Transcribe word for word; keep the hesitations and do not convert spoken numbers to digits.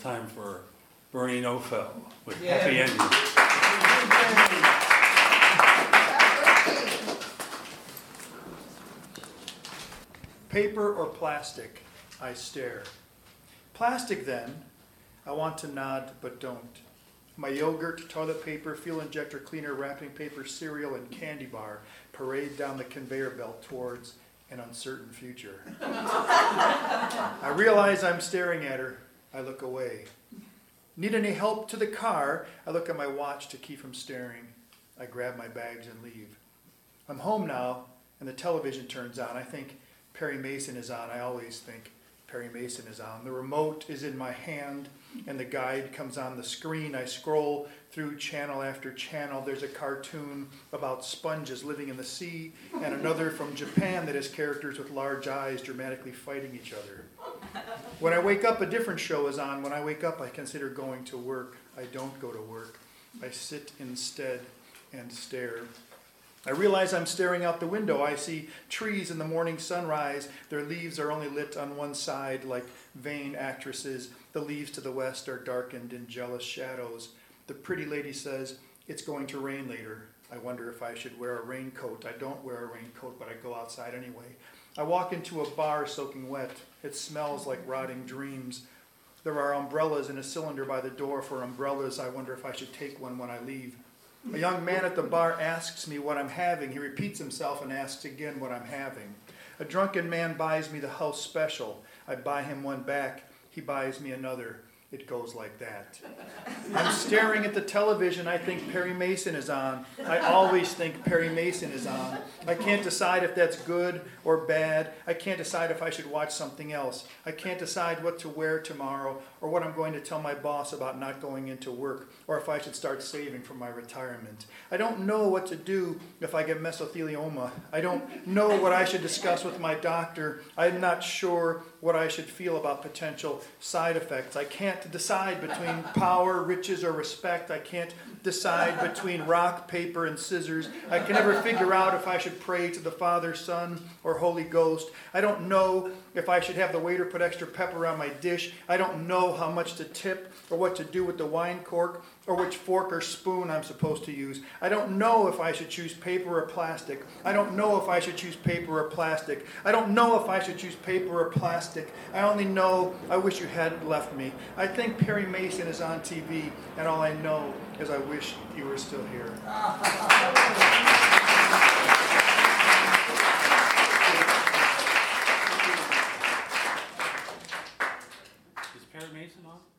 time for Bernie Nofel with Yeah. Happy Ending. Paper or plastic? I stare. Plastic then, I want to nod but don't. My yogurt, toilet paper, fuel injector cleaner, wrapping paper, cereal, and candy bar parade down the conveyor belt towards an uncertain future. I realize I'm staring at her. I look away. Need any help to the car? I look at my watch to keep from staring. I grab my bags and leave. I'm home now, and the television turns on. I think Perry Mason is on. I always think Perry Mason is on. The remote is in my hand, and the guide comes on the screen. I scroll through channel after channel. There's a cartoon about sponges living in the sea, and another from Japan that has characters with large eyes dramatically fighting each other. When I wake up, a different show is on. When I wake up, I consider going to work. I don't go to work. I sit instead and stare. I realize I'm staring out the window. I see trees in the morning sunrise. Their leaves are only lit on one side like vain actresses. The leaves to the west are darkened in jealous shadows. The pretty lady says, "It's going to rain later." I wonder if I should wear a raincoat. I don't wear a raincoat, but I go outside anyway. I walk into a bar soaking wet. It smells like rotting dreams. There are umbrellas in a cylinder by the door for umbrellas. I wonder if I should take one when I leave. A young man at the bar asks me what I'm having. He repeats himself and asks again what I'm having. A drunken man buys me the house special. I buy him one back. He buys me another. It goes like that. I'm staring at the television. I think Perry Mason is on. I always think Perry Mason is on. I can't decide if that's good or bad. I can't decide if I should watch something else. I can't decide what to wear tomorrow or what I'm going to tell my boss about not going into work or if I should start saving for my retirement. I don't know what to do if I get mesothelioma. I don't know what I should discuss with my doctor. I'm not sure what I should feel about potential side effects. I can't decide between power, riches, or respect. I can't decide between rock, paper, and scissors. I can never figure out if I should pray to the Father, Son, or Holy Ghost. I don't know if I should have the waiter put extra pepper on my dish. I don't know how much to tip or what to do with the wine cork or which fork or spoon I'm supposed to use. I don't know if I should choose paper or plastic. I don't know if I should choose paper or plastic. I don't know if I should choose paper or plastic. I only know I wish you hadn't left me. I think Perry Mason is on T V, and all I know is I wish you were still here. Is Perry Mason on?